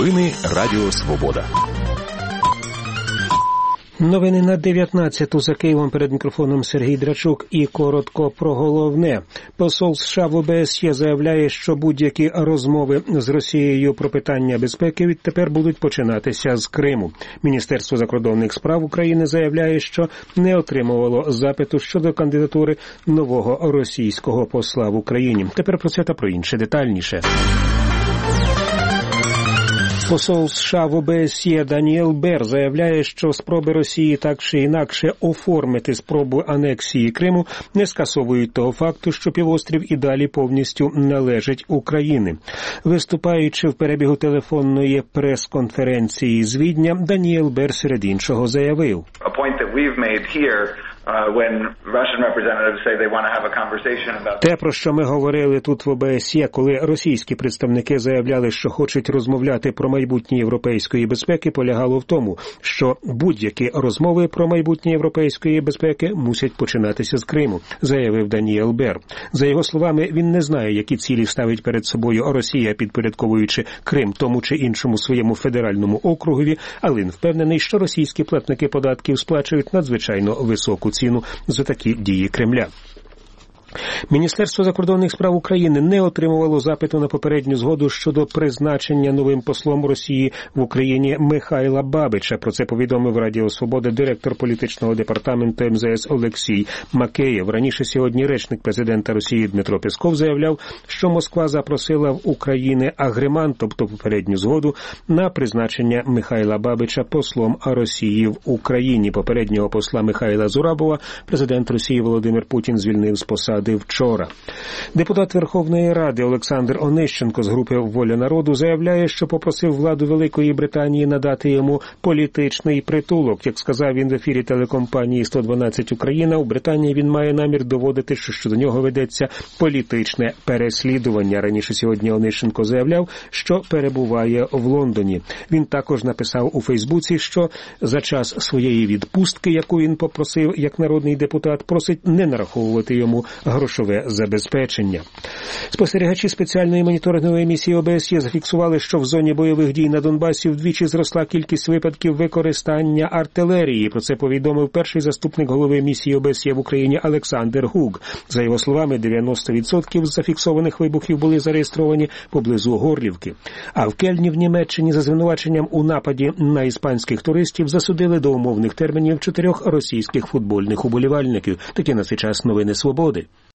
Новини Радіо Свобода. Новини на 19-ту. За Києвом, перед мікрофоном Сергій Драчук. І коротко про головне. Посол США в ОБСЄ заявляє, що будь-які розмови з Росією про питання безпеки відтепер будуть починатися з Криму. Міністерство закордонних справ України заявляє, що не отримувало запиту щодо кандидатури нового російського посла в Україні. Тепер про це та про інше детальніше. Посол США в ОБСЄ Даніель Бер заявляє, що спроби Росії так чи інакше оформити спробу анексії Криму не скасовують того факту, що півострів і далі повністю належить Україні. Виступаючи в перебігу телефонної прес-конференції з Відня, Даніель Бер серед іншого заявив: те, про що ми говорили тут в ОБСЄ, коли російські представники заявляли, що хочуть розмовляти про майбутнє європейської безпеки, полягало в тому, що будь-які розмови про майбутнє європейської безпеки мусять починатися з Криму, заявив Даніель Бер. За його словами, він не знає, які цілі ставить перед собою Росія, підпорядковуючи Крим тому чи іншому своєму федеральному округові, але він впевнений, що російські платники податків сплачують надзвичайно високу ціну за такі дії Кремля. Міністерство закордонних справ України не отримувало запиту на попередню згоду щодо призначення новим послом Росії в Україні Михайла Бабича. Про це повідомив Радіо Свобода директор політичного департаменту МЗС Олексій Макеєв. Раніше сьогодні речник президента Росії Дмитро Песков заявляв, що Москва запросила в України агремант, тобто попередню згоду, на призначення Михайла Бабича послом Росії в Україні. Попереднього посла Михайла Зурабова президент Росії Володимир Путін звільнив з посади вчора. Депутат Верховної Ради Олександр Онищенко з групи «Воля народу» заявляє, що попросив владу Великої Британії надати йому політичний притулок. Як сказав він в ефірі телекомпанії «112 Україна», у Британії він має намір доводити, що щодо нього ведеться політичне переслідування. Раніше сьогодні Онищенко заявляв, що перебуває в Лондоні. Він також написав у Фейсбуці, що за час своєї відпустки, яку він попросив як народний депутат, просить не нараховувати йому грошове забезпечення. Спостерігачі спеціальної моніторингової місії ОБСЄ зафіксували, що в зоні бойових дій на Донбасі вдвічі зросла кількість випадків використання артилерії. Про це повідомив перший заступник голови місії ОБСЄ в Україні Олександр Гук. За його словами, 90% зафіксованих вибухів були зареєстровані поблизу Горлівки. А в Кельні в Німеччині за звинуваченням у нападі на іспанських туристів засудили до умовних термінів 4 російських футбольних уболівальників. Такі на цей час новини Свободи.